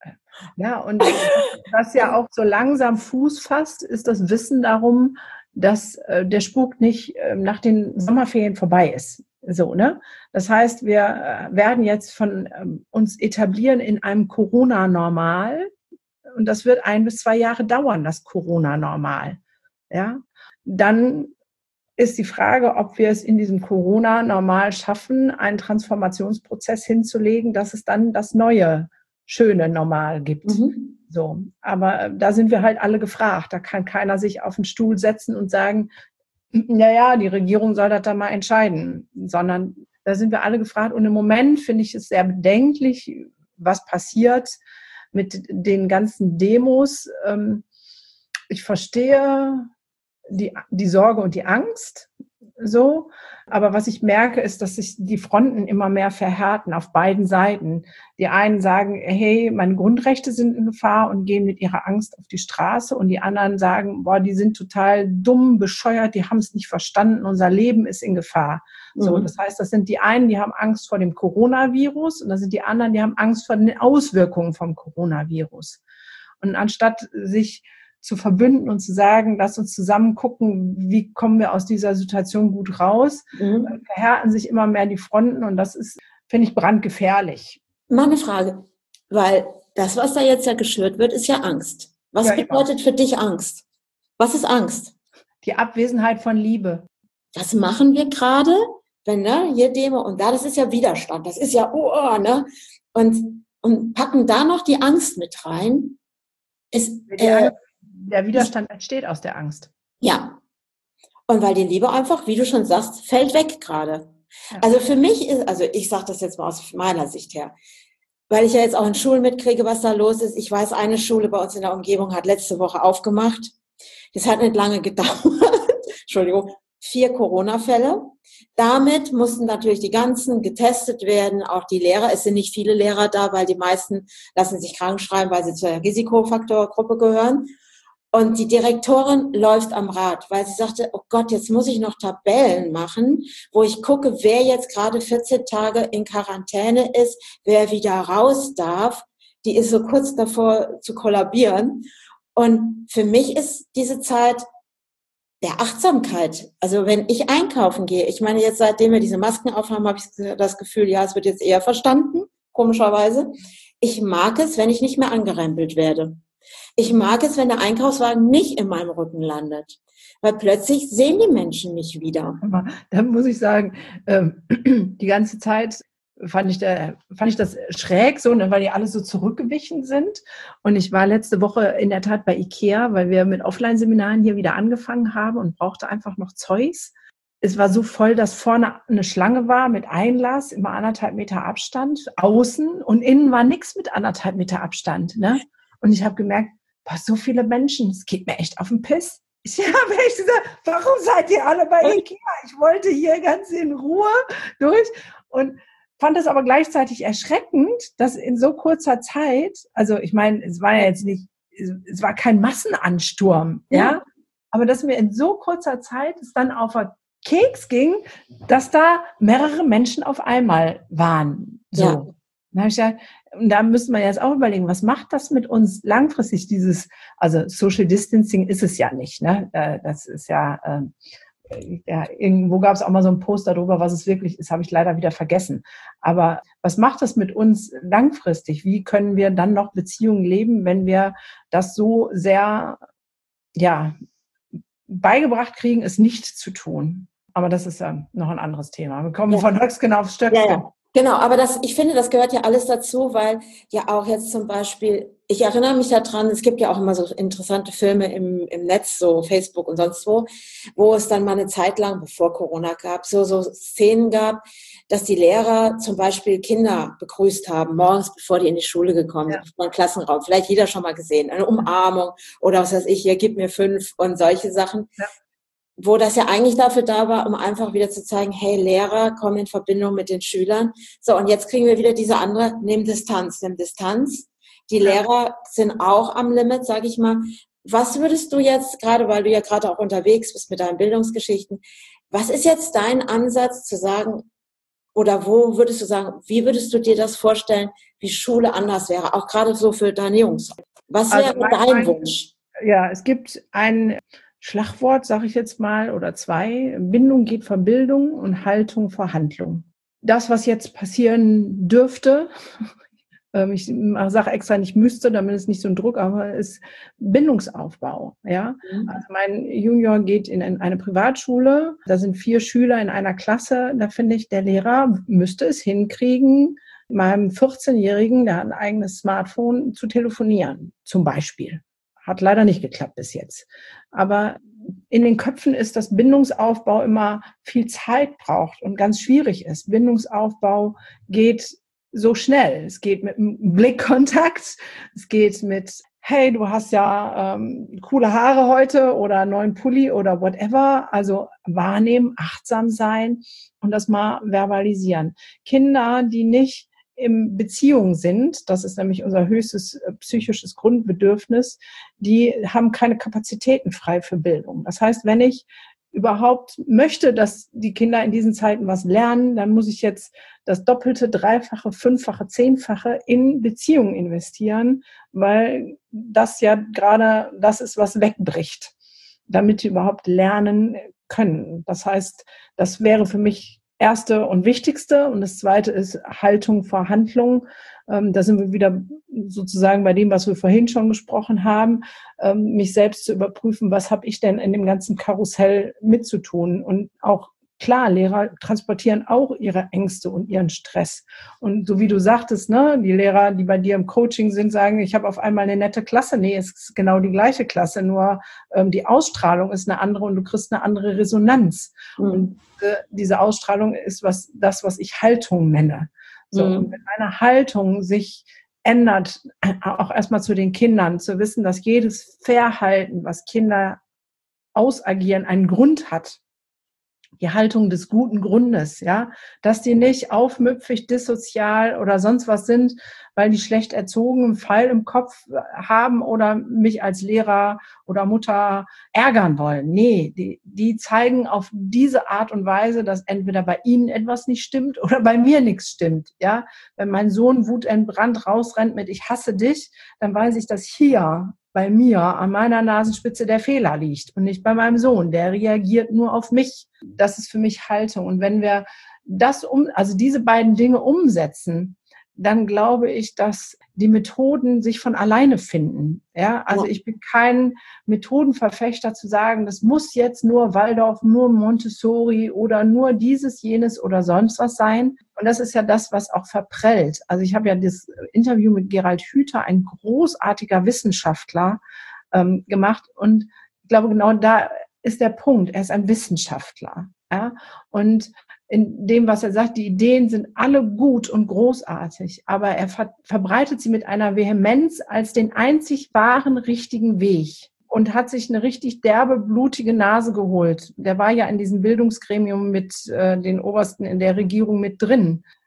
Ja, und was ja auch so langsam Fuß fasst, ist das Wissen darum, dass äh, der Spuk nicht äh, nach den Sommerferien vorbei ist. So, ne? Das heißt, wir äh, werden jetzt von ähm, uns etablieren in einem Corona-Normal und das wird ein bis zwei Jahre dauern, das Corona-Normal. Ja, dann ist die Frage, ob wir es in diesem Corona-Normal schaffen, einen Transformationsprozess hinzulegen, dass es dann das neue, schöne Normal gibt. Mhm. So, aber da sind wir halt alle gefragt. Da kann keiner sich auf den Stuhl setzen und sagen, naja, die Regierung soll das da mal entscheiden, sondern da sind wir alle gefragt. Und im Moment finde ich es sehr bedenklich, was passiert mit den ganzen Demos. Ich verstehe die, die Sorge und die Angst so. Aber was ich merke, ist, dass sich die Fronten immer mehr verhärten auf beiden Seiten. Die einen sagen, hey, meine Grundrechte sind in Gefahr und gehen mit ihrer Angst auf die Straße. Und die anderen sagen, boah, die sind total dumm, bescheuert, die haben es nicht verstanden, unser Leben ist in Gefahr. Mhm. So, das heißt, das sind die einen, die haben Angst vor dem Coronavirus und das sind die anderen, die haben Angst vor den Auswirkungen vom Coronavirus. Und anstatt sich zu verbünden und zu sagen, lass uns zusammen gucken, wie kommen wir aus dieser Situation gut raus, mhm. verhärten sich immer mehr die Fronten und das ist, finde ich, brandgefährlich. Mal eine Frage, weil das, was da jetzt ja geschürt wird, ist ja Angst. Was ja, bedeutet für dich Angst? Was ist Angst? Die Abwesenheit von Liebe. Das machen wir gerade, wenn, ne, hier Demo und da, das ist ja Widerstand, das ist ja, oh, oh ne, und, und packen da noch die Angst mit rein. Ist, äh, Der Widerstand entsteht aus der Angst. Ja. Und weil die Liebe einfach, wie du schon sagst, fällt weg gerade. Ja. Also für mich ist, also ich sage das jetzt mal aus meiner Sicht her, weil ich ja jetzt auch in Schulen mitkriege, was da los ist. Ich weiß, eine Schule bei uns in der Umgebung hat letzte Woche aufgemacht. Das hat nicht lange gedauert. Entschuldigung. Vier Corona-Fälle. Damit mussten natürlich die ganzen getestet werden, auch die Lehrer. Es sind nicht viele Lehrer da, weil die meisten lassen sich krank schreiben, weil sie zur Risikofaktorgruppe gehören. Und die Direktorin läuft am Rad, weil sie sagte, oh Gott, jetzt muss ich noch Tabellen machen, wo ich gucke, wer jetzt gerade vierzehn Tage in Quarantäne ist, wer wieder raus darf. Die ist so kurz davor zu kollabieren. Und für mich ist diese Zeit der Achtsamkeit. Also wenn ich einkaufen gehe, ich meine jetzt seitdem wir diese Masken aufhaben, habe ich das Gefühl, ja, es wird jetzt eher verstanden, komischerweise. Ich mag es, wenn ich nicht mehr angerempelt werde. Ich mag es, wenn der Einkaufswagen nicht in meinem Rücken landet, weil plötzlich sehen die Menschen mich wieder. Da muss ich sagen, die ganze Zeit fand ich, da, fand ich das schräg, so, weil die alle so zurückgewichen sind. Und ich war letzte Woche in der Tat bei Ikea, weil wir mit Offline-Seminaren hier wieder angefangen haben und brauchte einfach noch Zeugs. Es war so voll, dass vorne eine Schlange war mit Einlass, immer anderthalb Meter Abstand, außen und innen war nichts mit anderthalb Meter Abstand, ne? Und ich habe gemerkt, boah, so viele Menschen, es geht mir echt auf den Piss. Ich habe echt gesagt, warum seid ihr alle bei Ikea? Ich wollte hier ganz in Ruhe durch. Und fand es aber gleichzeitig erschreckend, dass in so kurzer Zeit, also ich meine, es war ja jetzt nicht, es war kein Massenansturm, ja, ja, aber dass mir in so kurzer Zeit es dann auf den Keks ging, dass da mehrere Menschen auf einmal waren. So. Ja. Da habe ich ja, und da müssen wir jetzt auch überlegen, was macht das mit uns langfristig, dieses, also Social Distancing ist es ja nicht, ne? Das ist ja, ja irgendwo gab es auch mal so ein Poster darüber, was es wirklich ist, habe ich leider wieder vergessen. Aber was macht das mit uns langfristig? Wie können wir dann noch Beziehungen leben, wenn wir das so sehr, ja, beigebracht kriegen, es nicht zu tun? Aber das ist ja noch ein anderes Thema. Wir kommen ja von Höcksken auf Stöcksken. Ja, ja. Genau, aber das, ich finde, das gehört ja alles dazu, weil ja auch jetzt zum Beispiel, ich erinnere mich daran, es gibt ja auch immer so interessante Filme im, im Netz, so Facebook und sonst wo, wo es dann mal eine Zeit lang, bevor Corona gab, so, so Szenen gab, dass die Lehrer zum Beispiel Kinder begrüßt haben, morgens, bevor die in die Schule gekommen sind, ja. Im Klassenraum, vielleicht jeder schon mal gesehen, eine Umarmung oder was weiß ich, hier, gib mir fünf und solche Sachen. Ja. Wo das ja eigentlich dafür da war, um einfach wieder zu zeigen, hey, Lehrer kommen in Verbindung mit den Schülern. So, und jetzt kriegen wir wieder diese andere, nimm Distanz, nimm Distanz. Die ja. Lehrer sind auch am Limit, sage ich mal. Was würdest du jetzt, gerade weil du ja gerade auch unterwegs bist mit deinen Bildungsgeschichten, was ist jetzt dein Ansatz zu sagen, oder wo würdest du sagen, wie würdest du dir das vorstellen, wie Schule anders wäre, auch gerade so für deine Jungs? Was wäre also mein, dein mein, Wunsch? Ja, es gibt ein Schlagwort, sage ich jetzt mal, oder zwei. Bindung geht vor Bildung und Haltung vor Handlung. Das, was jetzt passieren dürfte, ich sage extra nicht müsste, damit es nicht so ein Druck, aber ist Bindungsaufbau. Ja, mhm. Also mein Junior geht in eine Privatschule, da sind vier Schüler in einer Klasse, da finde ich, der Lehrer müsste es hinkriegen, meinem vierzehnjährigen, der hat ein eigenes Smartphone, zu telefonieren, zum Beispiel. Hat leider nicht geklappt bis jetzt. Aber in den Köpfen ist, dass Bindungsaufbau immer viel Zeit braucht und ganz schwierig ist. Bindungsaufbau geht so schnell. Es geht mit einem Blickkontakt. Es geht mit, hey, du hast ja ähm, coole Haare heute oder einen neuen Pulli oder whatever. Also wahrnehmen, achtsam sein und das mal verbalisieren. Kinder, die nicht in Beziehung sind, das ist nämlich unser höchstes psychisches Grundbedürfnis, die haben keine Kapazitäten frei für Bildung. Das heißt, wenn ich überhaupt möchte, dass die Kinder in diesen Zeiten was lernen, dann muss ich jetzt das Doppelte, Dreifache, Fünffache, Zehnfache in Beziehungen investieren, weil das ja gerade das ist, was wegbricht, damit die überhaupt lernen können. Das heißt, das wäre für mich Erste und Wichtigste. Und das Zweite ist Haltung vor Handlung. Ähm, da sind wir wieder sozusagen bei dem, was wir vorhin schon gesprochen haben, ähm, mich selbst zu überprüfen, was habe ich denn in dem ganzen Karussell mitzutun. Und auch klar, Lehrer transportieren auch ihre Ängste und ihren Stress. Und so wie du sagtest, ne, die Lehrer, die bei dir im Coaching sind, sagen, ich habe auf einmal eine nette Klasse. Nee, es ist genau die gleiche Klasse, nur ähm, die Ausstrahlung ist eine andere und du kriegst eine andere Resonanz. Mhm. Und äh, diese Ausstrahlung ist was das, was ich Haltung nenne. So, mhm. Und wenn meine Haltung sich ändert, auch erstmal zu den Kindern, zu wissen, dass jedes Verhalten, was Kinder ausagieren, einen Grund hat. Die Haltung des guten Grundes, ja, dass die nicht aufmüpfig, dissozial oder sonst was sind, weil die schlecht erzogen einen Pfeil im Kopf haben oder mich als Lehrer oder Mutter ärgern wollen. Nee, die, die zeigen auf diese Art und Weise, dass entweder bei ihnen etwas nicht stimmt oder bei mir nichts stimmt, ja. Wenn mein Sohn wutentbrannt rausrennt mit "Ich hasse dich", dann weiß ich, dass hier bei mir an meiner Nasenspitze der Fehler liegt und nicht bei meinem Sohn. Der reagiert nur auf mich. Das ist für mich Haltung. Und wenn wir das um, also diese beiden Dinge umsetzen, dann glaube ich, dass die Methoden sich von alleine finden. Ja, also ich bin kein Methodenverfechter zu sagen, das muss jetzt nur Waldorf, nur Montessori oder nur dieses, jenes oder sonst was sein. Und das ist ja das, was auch verprellt. Also ich habe ja das Interview mit Gerald Hüther, ein großartiger Wissenschaftler, ähm, gemacht. Und ich glaube, genau da ist der Punkt. Er ist ein Wissenschaftler. Ja, und in dem, was er sagt, die Ideen sind alle gut und großartig, aber er ver- verbreitet sie mit einer Vehemenz als den einzig wahren, richtigen Weg und hat sich eine richtig derbe, blutige Nase geholt. Der war ja in diesem Bildungsgremium mit äh, den Obersten in der Regierung mit drin.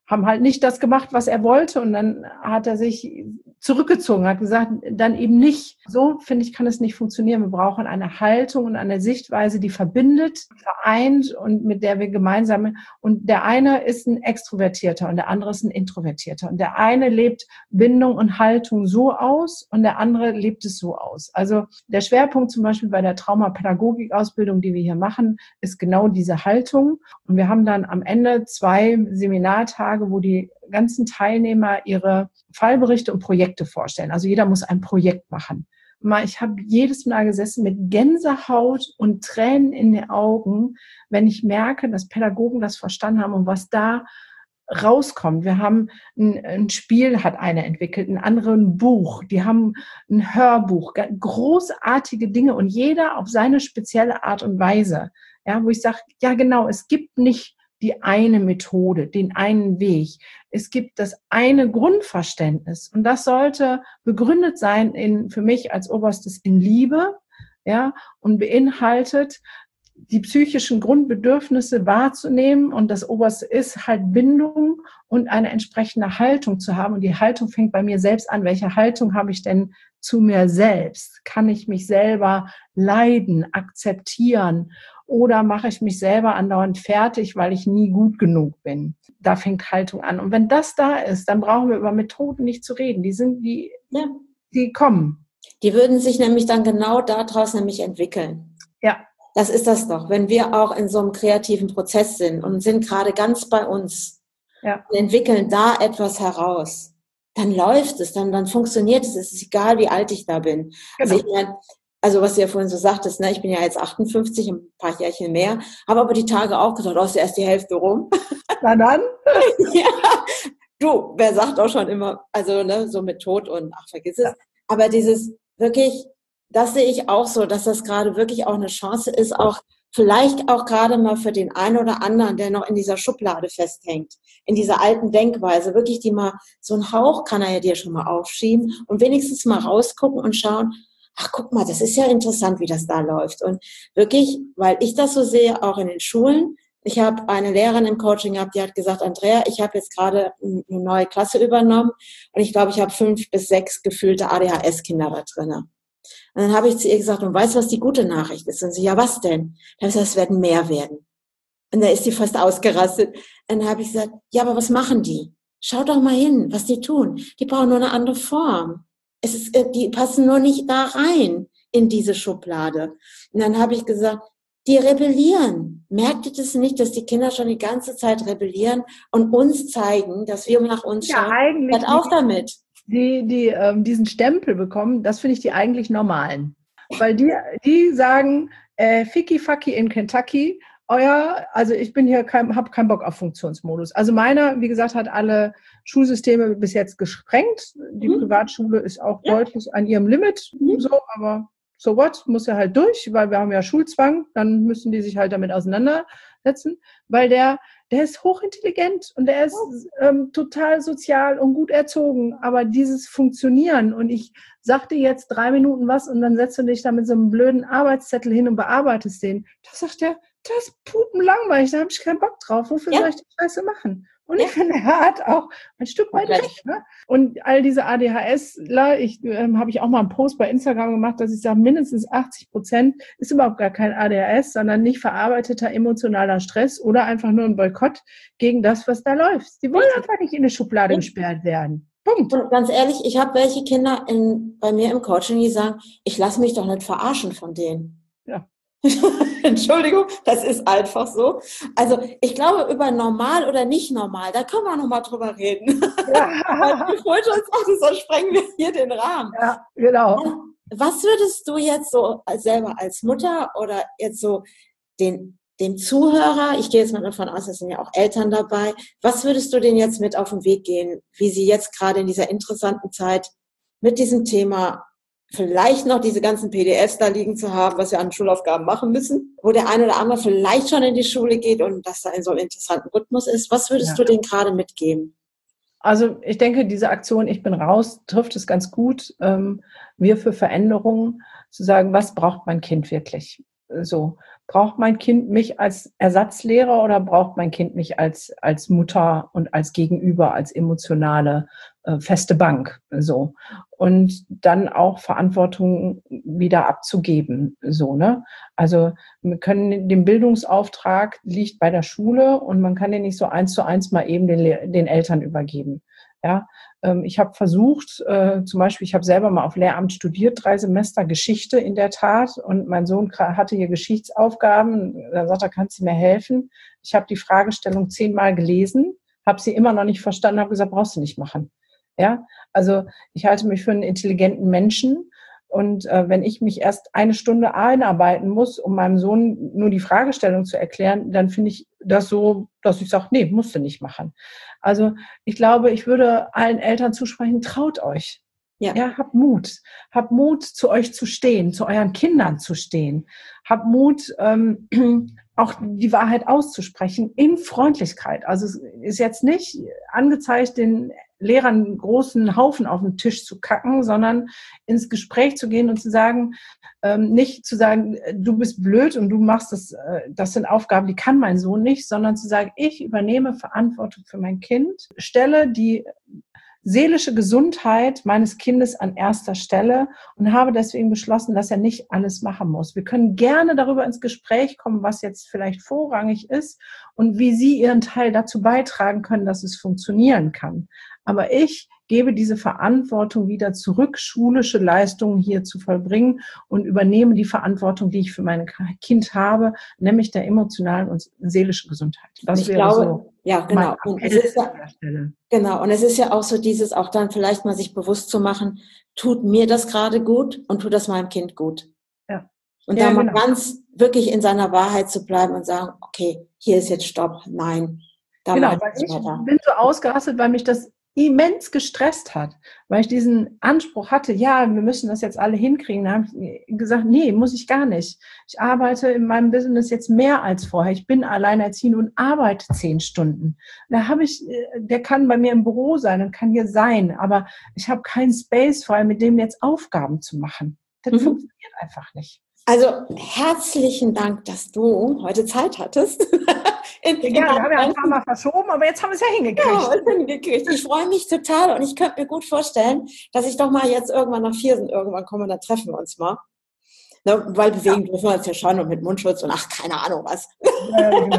haben halt nicht das gemacht, was er wollte. Und dann hat er sich zurückgezogen, hat gesagt, dann eben nicht. So, finde ich, kann es nicht funktionieren. Wir brauchen eine Haltung und eine Sichtweise, die verbindet, vereint und mit der wir gemeinsam, und der eine ist ein Extrovertierter und der andere ist ein Introvertierter. Und der eine lebt Bindung und Haltung so aus und der andere lebt es so aus. Also der Schwerpunkt zum Beispiel bei der Traumapädagogik-Ausbildung, die wir hier machen, ist genau diese Haltung. Und wir haben dann am Ende zwei Seminartage, wo die ganzen Teilnehmer ihre Fallberichte und Projekte vorstellen. Also jeder muss ein Projekt machen. Ich habe jedes Mal gesessen mit Gänsehaut und Tränen in den Augen, wenn ich merke, dass Pädagogen das verstanden haben und was da rauskommt. Wir haben ein, ein Spiel, hat einer entwickelt, ein anderes ein Buch, die haben ein Hörbuch, großartige Dinge und jeder auf seine spezielle Art und Weise. Ja, wo ich sage, ja genau, es gibt nicht die eine Methode, den einen Weg. Es gibt das eine Grundverständnis und das sollte begründet sein in, für mich als Oberstes in Liebe, ja, und beinhaltet, die psychischen Grundbedürfnisse wahrzunehmen, und das Oberste ist halt Bindung und eine entsprechende Haltung zu haben. Und die Haltung fängt bei mir selbst an. Welche Haltung habe ich denn zu mir selbst? Kann ich mich selber leiden, akzeptieren, oder mache ich mich selber andauernd fertig, weil ich nie gut genug bin? Da fängt Haltung an. Und wenn das da ist, dann brauchen wir über Methoden nicht zu reden. Die sind, die, ja. die kommen. Die würden sich nämlich dann genau daraus nämlich entwickeln. Ja. Das ist das doch, wenn wir auch in so einem kreativen Prozess sind und sind gerade ganz bei uns, ja, und entwickeln da etwas heraus, dann läuft es, dann, dann funktioniert es, es ist egal, wie alt ich da bin. Genau. Also ich meine, also was du ja vorhin so sagtest, ne, ich bin ja jetzt achtundfünfzig, ein paar Jährchen mehr, habe aber die Tage auch gedacht, oh, ist ja erst die Hälfte rum. Na dann? Ja, du, wer sagt auch schon immer, also ne, so mit Tod und ach, vergiss es, ja. Aber dieses wirklich, das sehe ich auch so, dass das gerade wirklich auch eine Chance ist, auch vielleicht auch gerade mal für den einen oder anderen, der noch in dieser Schublade festhängt, in dieser alten Denkweise, wirklich die mal, so einen Hauch kann er ja dir schon mal aufschieben und wenigstens mal rausgucken und schauen, ach, guck mal, das ist ja interessant, wie das da läuft. Und wirklich, weil ich das so sehe, auch in den Schulen, ich habe eine Lehrerin im Coaching gehabt, die hat gesagt, Andrea, ich habe jetzt gerade eine neue Klasse übernommen und ich glaube, ich habe fünf bis sechs gefühlte A D H S-Kinder da drin. Und dann habe ich zu ihr gesagt, und weißt du, was die gute Nachricht ist? Und sie, ja, was denn? Dann habe ich gesagt, es werden mehr werden. Und da ist sie fast ausgerastet. Und dann habe ich gesagt, ja, aber was machen die? Schau doch mal hin, was die tun. Die brauchen nur eine andere Form. Es ist, die passen nur nicht da rein in diese Schublade. Und dann habe ich gesagt, die rebellieren. Merkt ihr das nicht, dass die Kinder schon die ganze Zeit rebellieren und uns zeigen, dass wir nach uns ja, schauen? Eigentlich Hört auf damit. Die, die ähm, diesen Stempel bekommen, das finde ich die eigentlich normalen. Weil die, die sagen, äh, Ficky Fucky in Kentucky, euer, also ich bin hier, kein, habe keinen Bock auf Funktionsmodus. Also meiner, wie gesagt, hat alle Schulsysteme bis jetzt gesprengt. Die mhm. Privatschule ist auch ja. deutlich an ihrem Limit, mhm. so, aber so what, muss ja halt durch, weil wir haben ja Schulzwang, dann müssen die sich halt damit auseinandersetzen, weil der, der ist hochintelligent und der ist ähm, total sozial und gut erzogen, aber dieses Funktionieren und ich sag dir jetzt drei Minuten was und dann setzt du dich da mit so einem blöden Arbeitszettel hin und bearbeitest den, da sagt der, das ist pupenlangweilig, da habe ich keinen Bock drauf, wofür ja. soll ich die Scheiße machen? Und ja. ich finde, er hat auch ein Stück weit recht. Ne? Und all diese A D H Sler, ich ähm, habe ich auch mal einen Post bei Instagram gemacht, dass ich sage, mindestens achtzig Prozent ist überhaupt gar kein A D H S, sondern nicht verarbeiteter emotionaler Stress oder einfach nur ein Boykott gegen das, was da läuft. Die wollen Richtig. einfach nicht in eine Schublade ja. gesperrt werden. Punkt. Und ganz ehrlich, ich habe welche Kinder in, bei mir im Coaching, die sagen, ich lasse mich doch nicht verarschen von denen. Ja. Entschuldigung, das ist einfach so. Also ich glaube, über normal oder nicht normal, da können wir noch mal drüber reden. Ja. Bevor ich uns auch, sonst sprengen wir hier den Rahmen. Ja, genau. Was würdest du jetzt so als selber als Mutter oder jetzt so den, dem Zuhörer, ich gehe jetzt mal davon aus, es sind ja auch Eltern dabei, was würdest du denen jetzt mit auf den Weg gehen, wie sie jetzt gerade in dieser interessanten Zeit mit diesem Thema vielleicht noch diese ganzen P D Fs da liegen zu haben, was wir an Schulaufgaben machen müssen, wo der eine oder andere vielleicht schon in die Schule geht und das da in so einem interessanten Rhythmus ist. Was würdest ja. du denen gerade mitgeben? Also ich denke, diese Aktion Ich bin raus trifft es ganz gut. Ähm, wir für Veränderungen zu sagen, was braucht mein Kind wirklich? So, braucht mein Kind mich als Ersatzlehrer oder braucht mein Kind mich als, als Mutter und als Gegenüber, als emotionale, äh, feste Bank? So. Und dann auch Verantwortung wieder abzugeben. So, ne? Also, wir können, den Bildungsauftrag liegt bei der Schule und man kann den nicht so eins zu eins mal eben den, den Eltern übergeben. Ja, ich habe versucht, äh, zum Beispiel, ich habe selber mal auf Lehramt studiert, drei Semester Geschichte in der Tat, und mein Sohn hatte hier Geschichtsaufgaben, da sagt er, kannst du mir helfen? Ich habe die Fragestellung zehnmal gelesen, habe sie immer noch nicht verstanden, habe gesagt, brauchst du nicht machen. Ja, also ich halte mich für einen intelligenten Menschen. Und äh, wenn ich mich erst eine Stunde einarbeiten muss, um meinem Sohn nur die Fragestellung zu erklären, dann finde ich das so, dass ich sage, nee, musst du nicht machen. Also ich glaube, ich würde allen Eltern zusprechen, traut euch. Ja. Ja, habt Mut. Habt Mut, zu euch zu stehen, zu euren Kindern zu stehen. Habt Mut, ähm, auch die Wahrheit auszusprechen in Freundlichkeit. Also es ist jetzt nicht angezeigt, den Lehrern einen großen Haufen auf den Tisch zu kacken, sondern ins Gespräch zu gehen und zu sagen, ähm, nicht zu sagen, du bist blöd und du machst das, äh, das sind Aufgaben, die kann mein Sohn nicht, sondern zu sagen, ich übernehme Verantwortung für mein Kind, stelle die seelische Gesundheit meines Kindes an erster Stelle und habe deswegen beschlossen, dass er nicht alles machen muss. Wir können gerne darüber ins Gespräch kommen, was jetzt vielleicht vorrangig ist und wie Sie Ihren Teil dazu beitragen können, dass es funktionieren kann. Aber ich gebe diese Verantwortung wieder zurück, schulische Leistungen hier zu vollbringen, und übernehme die Verantwortung, die ich für mein Kind habe, nämlich der emotionalen und seelischen Gesundheit. Das ich wäre glaube, so ja, genau. Und es ist ja, genau. Und es ist ja auch so dieses, auch dann vielleicht mal sich bewusst zu machen, tut mir das gerade gut und tut das meinem Kind gut. Ja. Und ja, da mal genau. ganz wirklich in seiner Wahrheit zu bleiben und sagen, okay, hier ist jetzt Stopp, nein. Da genau, weil ich weiter. bin so ausgerastet, weil mich das immens gestresst hat, weil ich diesen Anspruch hatte, ja, wir müssen das jetzt alle hinkriegen. Da habe ich gesagt, nee, muss ich gar nicht. Ich arbeite in meinem Business jetzt mehr als vorher. Ich bin alleinerziehend und arbeite zehn Stunden. Da habe ich, der kann bei mir im Büro sein und kann hier sein, aber ich habe keinen Space frei, mit dem jetzt Aufgaben zu machen. Das mhm. funktioniert einfach nicht. Also herzlichen Dank, dass du heute Zeit hattest. In, in ja, wir haben ja ein paar Mal verschoben, aber jetzt haben wir es ja hingekriegt. Ja, hingekriegt. Ich freue mich total und ich könnte mir gut vorstellen, dass ich doch mal jetzt irgendwann nach Viersen irgendwann komme, dann treffen wir uns mal. Ne, weil bewegen ja. dürfen wir uns ja schon und mit Mundschutz und ach, keine Ahnung was. Ja, genau.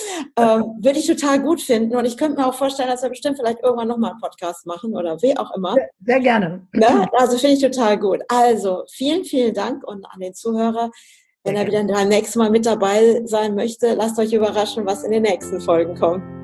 ähm, würde ich total gut finden und ich könnte mir auch vorstellen, dass wir bestimmt vielleicht irgendwann nochmal einen Podcast machen oder wie auch immer. Sehr, sehr gerne. Ne? Also finde ich total gut. Also vielen, vielen Dank und an den Zuhörer. Wenn er wieder beim nächsten Mal mit dabei sein möchte, lasst euch überraschen, was in den nächsten Folgen kommt.